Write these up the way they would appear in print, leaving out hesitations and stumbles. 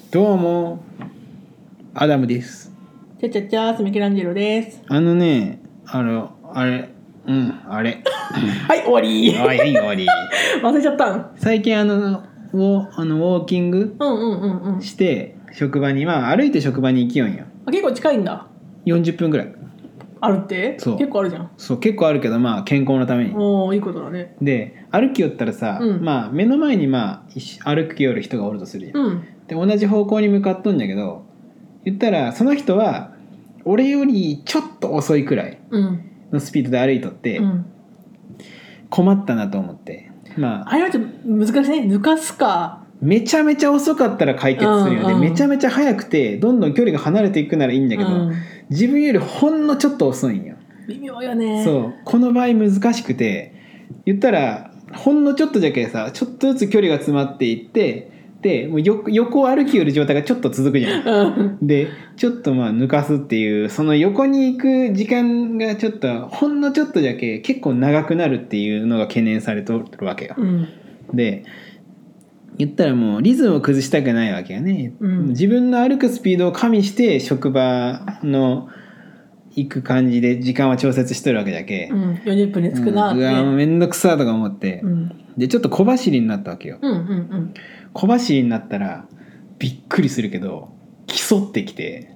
どうもアダムです。 ちゃちゃちゃーすミケランジェロです。 あれあれはい終わりはい終わり忘れちゃったん。 最近ウォーキングして職場に歩いて職場に行きよんよ。 結構近いんだ。 40分ぐらいあるって。 そう結構あるじゃん。 そう結構あるけど健康のために。 おおいいことだね。 で歩きよったらさ、目の前に歩きよる人がおるとするじゃん、で同じ方向に向かっとんだけど、言ったらその人は俺よりちょっと遅いくらいのスピードで歩いとって、困ったなと思って、 あれはちょっと難しいね。抜かすか。 めちゃめちゃ遅かったら解決するよね、めちゃめちゃ速くてどんどん距離が離れていくならいいんだけど、自分よりほんのちょっと遅いんよ。 微妙よね。 そうこの場合難しくて、言ったらほんのちょっとだけさ、ちょっとずつ距離が詰まっていって、でもう横を歩きよる状態がちょっと続くじゃん、でちょっと抜かすっていう、その横に行く時間がちょっとほんのちょっとだけ結構長くなるっていうのが懸念されとるわけよ、で言ったらもうリズムを崩したくないわけよね、自分の歩くスピードを加味して職場の行く感じで時間は調節しとるわけだけ、 40分で着くなって、 うわめんどくさとか思って、でちょっと小走りになったわけよ、小走りになったらびっくりするけど競ってきて、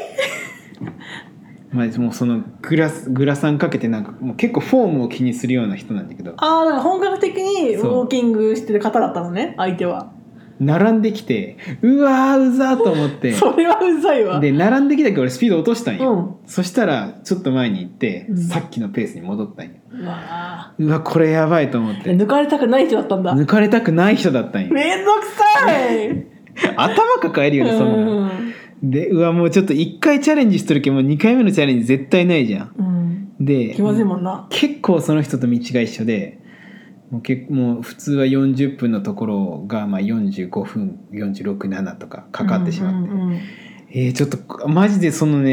もうそのグラサンかけてもう結構フォームを気にするような人なんだけど、 だから本格的にウォーキングしてる方だったのね、相手は。 並んできてうわうざと思ってそれはうざいわ。 で並んできたけど俺スピード落としたんよ、そしたらちょっと前に行って、さっきのペースに戻ったんよ。うわこれやばいと思って。 抜かれたくない人だったんだ。 抜かれたくない人だったんよ。 めんどくさい頭抱えるよねそんな、でうわもうちょっと1回チャレンジしとるけどもう2回目のチャレンジ絶対ないじゃん、で気まずいもんな。 結構その人と道が一緒で、もう普通は40分のところが45分46、7とかかかってしまって、ちょっとマジでその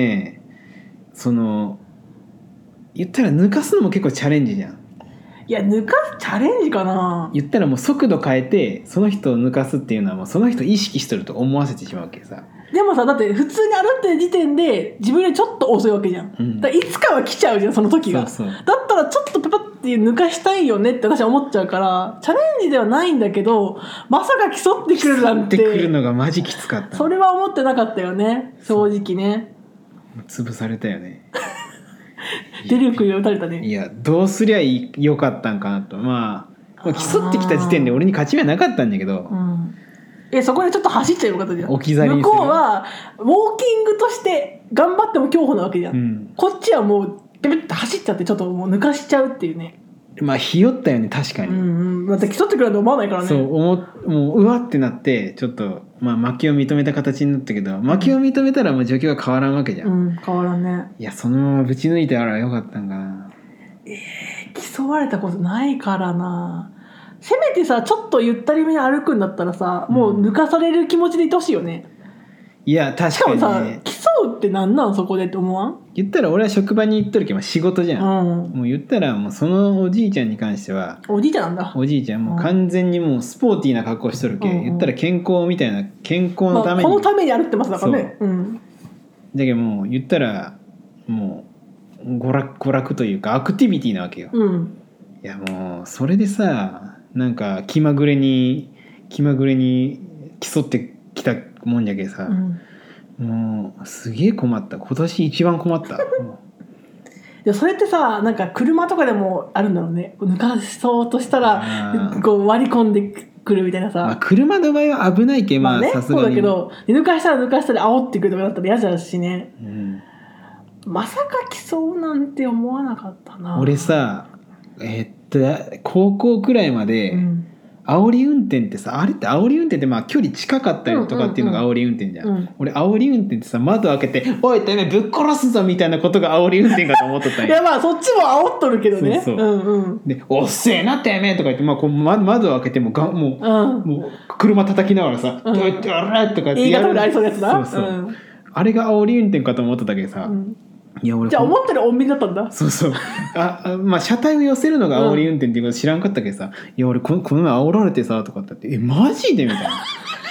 言ったら抜かすのも結構チャレンジじゃん。 いや抜かすチャレンジかな。 言ったらもう速度変えてその人を抜かすっていうのはもうその人意識しとると思わせてしまうわけさ。 でもさ、だって普通に歩ってる時点で自分よりちょっと遅いわけじゃん、だからいつかは来ちゃうじゃんその時が。だったらちょっとペパッて抜かしたいよねって私は思っちゃうから、チャレンジではないんだけど、まさか競ってくるなんて。 競ってくるのがマジきつかった。 それは思ってなかったよね正直ね。 潰されたよね出る杭を打たれたね。 いやどうすりゃよかったんかなと。競ってきた時点で俺に勝ち目はなかったんだけど、 そこでちょっと走っちゃえばよかったじゃん。 置き去りにする。 向こうはウォーキングとして頑張っても競歩なわけじゃん、こっちはもうビビッと走っちゃってちょっともう抜かしちゃうっていうね。 ひよったよね確かに、 だって競ってくると思わないからね。 そうもううわってなってちょっと負けを認めた形になったけど、負けを認めたらもう状況が変わらんわけじゃん、 変わらんね。 いやそのままぶち抜いてあらよかったんかな。 競われたことないからな。せめてさちょっとゆったりめに歩くんだったらさ、もう抜かされる気持ちでいてほしいよね。 いや確かにね。 しかもさ競うってなんなんそこでって思わん？ 言ったら俺は職場に行っとるけど仕事じゃん、もう言ったらもうそのおじいちゃんに関してはおじいちゃんなんだ。 おじいちゃんもう完全にもうスポーティーな格好しとるけ、言ったら健康みたいな、健康のために、 このために歩ってますだからね。 だけどもう言ったらもう娯楽というかアクティビティなわけよ、いやもうそれでさ気まぐれに競ってきたもんじゃけさ、もうすげえ困った。今年一番困ったでそれってさ車とかでもあるんだろうね。抜かそうとしたらこう割り込んでくるみたいなさ、 車の場合は危ないけさすがにそうだけど抜かしたら煽ってくるとかだったら嫌だしね、まさか競うなんて思わなかったな。 俺さ高校くらいまで、煽り運転ってさ、あれって煽り運転って距離近かったりとかっていうのが煽り運転じゃん、俺煽り運転ってさ窓開けて「おいてめえぶっ殺すぞ」みたいなことが煽り運転かと思っとったんや。いやそっちも煽っとるけどね。 で「おっせえなてめえ」とか言ってこう窓開けてもう車叩きながらさ「あれ?」とかってやる。 ありそうなやつだ。 あれが煽り運転かと思っただけでさ、いや俺じゃあ思ったより穏便だったんだ。 そう車体を寄せるのが煽り運転っていうこと知らんかったけどさ、いや俺この前煽られてさとかって言ってマジでみたいな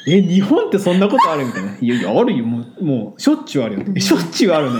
日本ってそんなことあるみたいな。いやいやあるよ、もうしょっちゅうあるよ、しょっちゅうあるのみ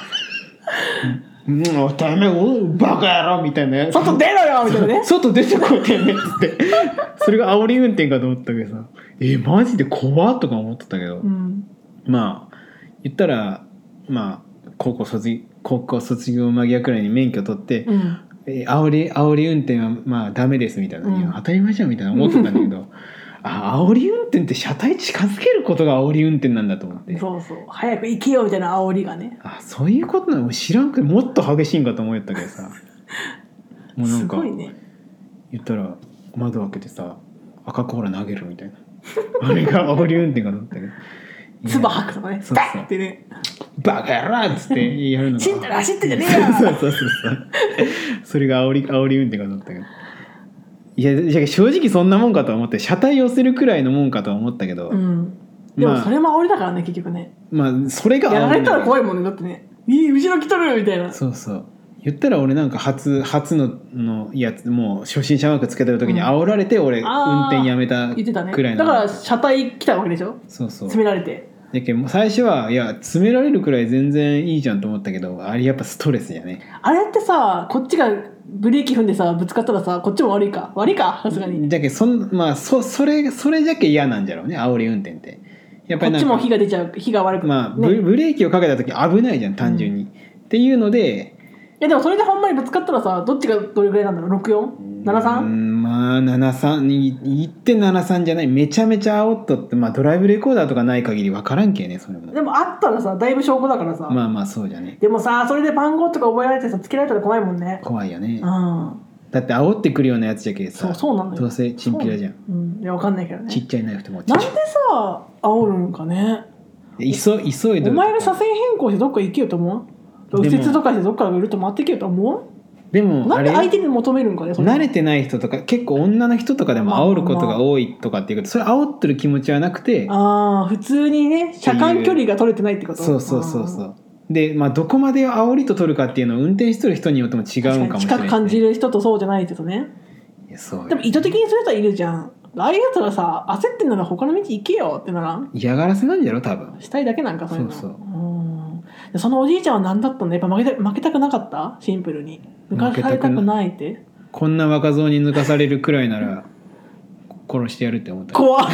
たいな。もうダメ、バカ野郎みたいな。 外出ろよみたいなね。 外出てこいてねっつって。それが煽り運転かと思ったけどさ、マジで怖っとか思ってたけど、まあ言ったらまあ高校卒業間際くらいに免許取って、煽り運転はまあダメですみたいな、いや当たり前じゃんみたいな思ってたんだけど煽り運転って車体近づけることが煽り運転なんだと思って。 そう早く行けよみたいな煽りがね。 そういうことなの知らんけど、もっと激しいんかと思ったけどさもうなんかすごいね。言ったら窓開けてさ赤コーラ投げるみたいなあれが煽り運転かと思ったけど唾吐くとかね、バッってね、 バカ野郎っつってやるのがチンタラ走ってんじゃねえよそうそれが煽り運転かと思ったけど、いや正直そんなもんかと思って、車体寄せるくらいのもんかと思ったけど、 でもそれも煽りだからね結局ね。 それが煽りやられたら怖いもんね。だってね、後ろ来とるみたいな。 そう言ったら俺なんか初のやつ、もう初心者マークつけてる時に煽られて俺運転やめたくらいの、 だから車体来たわけでしょ。詰められて。 だけど最初はいや詰められるくらい全然いいじゃんと思ったけど、あれやっぱストレスやね。 あれってさ、こっちがブレーキ踏んでさぶつかったらさ、こっちも悪いかさすがに。 だけどそれじゃけ嫌なんじゃろうね、煽り運転って。やっぱりこっちも火が出ちゃう、火が悪くなる、 ブレーキをかけた時危ないじゃん単純に、っていうので。 でもそれでほんまにぶつかったらさ、どっちがどれぐらいなんだろう。 64?73? まあ73に言って73じゃない、めちゃめちゃ煽っとって、ドライブレコーダーとかない限り分からんけね、それも。 でもあったらさだいぶ証拠だからさ。 そうじゃね。 でもさ、それで番号とか覚えられてさつけられたら怖いもんね。 怖いよね。だって煽ってくるようなやつじゃけさ、 そうなのよ。 どうせチンピラじゃん。 いや分かんないけどね。 ちっちゃいナイフともなんでさ煽るんかね。 急いでお前が車線変更してどっか行けよと思う。右折とかしてどっかぐるっと回ってけよと思う。 でもなんで相手に求めるんかね。 慣れてない人とか結構女の人とかでも煽ることが多いとかっていうこと、それ煽ってる気持ちはなくて、 普通にね車間距離が取れてないってこと。 そうで、どこまで煽りと取るかっていうのを運転してる人によっても違うかもしれない、ね、 近く感じる人とそうじゃないけどね。でも意図的にする人はいるじゃん。ああいうやつらさ、焦ってんなら他の道行けよってならん。 嫌がらせなんじゃろ多分。 したいだけなんかそういうの。そのおじいちゃんは何だったの。やっぱ負けたくなかった。シンプルに抜かされたくないって。 こんな若造に抜かされるくらいなら殺してやるって思った。 怖っ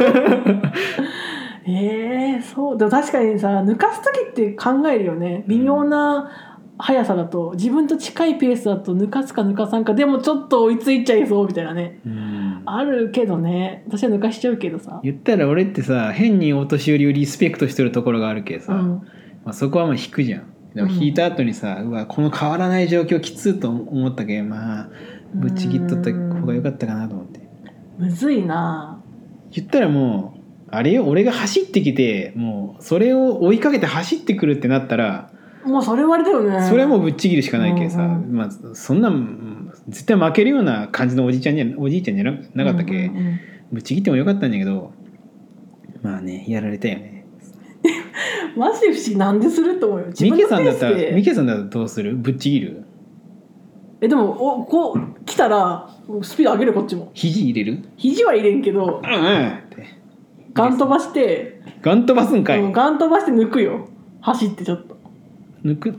そう。でも確かにさ、抜かす時って考えるよね。微妙な速さだと、自分と近いペースだと抜かすか抜かさんか、でもちょっと追いついちゃいそうみたいなね、あるけどね。私は抜かしちゃうけどさ。 言ったら俺ってさ、変にお年寄りをリスペクトしてるところがあるけどさ、そこは引くじゃん。でも引いた後にさ、うわこの変わらない状況きついと思ったけど、ぶっちぎっとった方が良かったかなと思って。 むずいな。 言ったらもうあれよ、俺が走ってきてもうそれを追いかけて走ってくるってなったら、 もうそれはあれだよね。 それはもうぶっちぎるしかないけどさ、そんな絶対負けるような感じのおじいちゃんじゃなかったけ、ぶっちぎってもよかったんだけど、やられたよね。 マジで不思議。なんですると思うよ。 ミケさんだったらどうする？ぶっちぎる？ でもこう来たらスピード上げる。こっちも肘入れる？ 肘は入れんけど、 ってガン飛ばしてガン飛ばすんかい。 ガン飛ばして抜くよ。走ってちょっと抜く。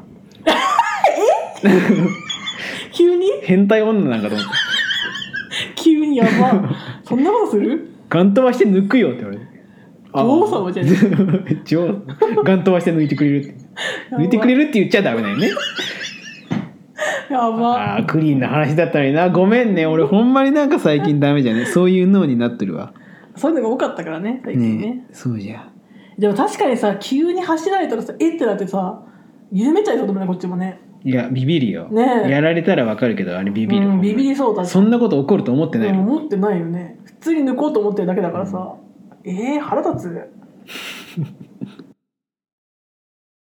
急に変態女なんかと思った。 急にやば。そんなことする？ ガン飛ばして抜くよって言われて、 女王様じゃねえ。ガン飛ばして抜いてくれるって抜いてくれるって言っちゃダメだよね。 やば。 クリーンな話だったのにな。ごめんね、俺ほんまになんか最近ダメじゃね。そういう脳になってるわ。 そういうのが多かったからね最近ね。 そうじゃ。 でも確かにさ、急に走られたらさ、ってなってさ、緩めちゃいそうだもんね、こっちもね。 いやビビるよ、やられたらわかるけど、あれビビる、 ビビりそうだし。 そんなこと起こると思ってないもん。 思ってないよね。普通に抜こうと思ってるだけだからさ、腹立つ。